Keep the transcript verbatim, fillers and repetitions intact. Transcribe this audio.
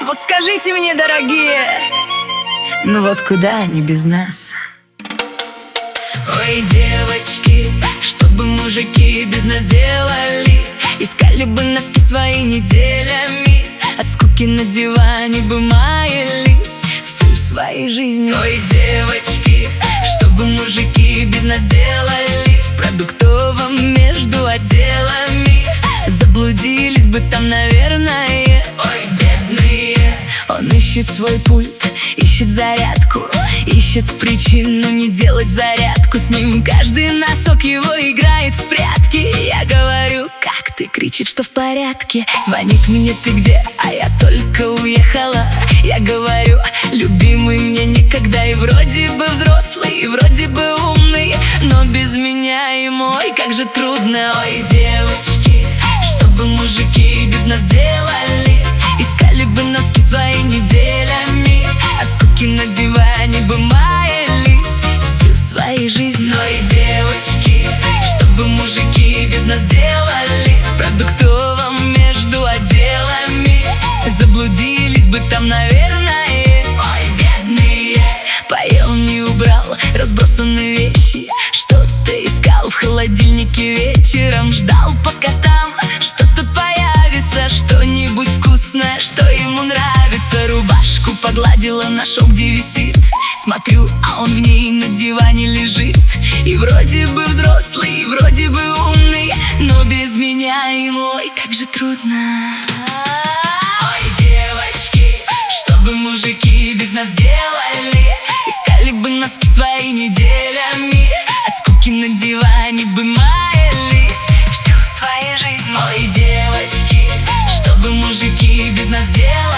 Вот скажите мне, дорогие, ну вот куда они без нас? Ой, девочки, что бы мужики без нас делали? Искали бы носки свои неделями, от скуки на диване бы маялись всю свою жизнь. Ой, девочки, что бы мужики без нас делали? В продуктовом между отделами заблудились бы там, наверное. Ой, бедные. Он ищет свой пульт, ищет зарядку, ищет причину не делать зарядку. С ним каждый носок его играет в прятки. Я говорю, как ты, кричит, что в порядке. Звонит мне, ты где? А я только уехала. Я говорю, любимый, мне некогда. И вроде бы взрослый, и вроде бы умный, но без меня ему, ой, как же трудно. Ой, девочки, что бы мужики без нас делали? Искали бы носки свои неделями, от скуки на диване бы маялись всю свою жизнь. Ой, девочки, что бы мужики без нас делали? В продуктовом между отделами заблудились бы там, наверное. Ой, бедные. Поел, не убрал разбросанные вещи, что-то искал в холодильнике вечером. Ждал, пока там что-то появится, что-нибудь вкусное, что ему нравится. Рубашку погладила, нашел, где висит. Смотрю, а он в ней на диване лежит. И вроде бы взрослый, и вроде бы умный, но без меня ему, ой, как же трудно. Ой, девочки, что бы мужики без нас делали? Искали бы носки свои неделями, от скуки на диване бы маялись всю свою жизнь. Ой, девочки, что бы мужики без нас делали?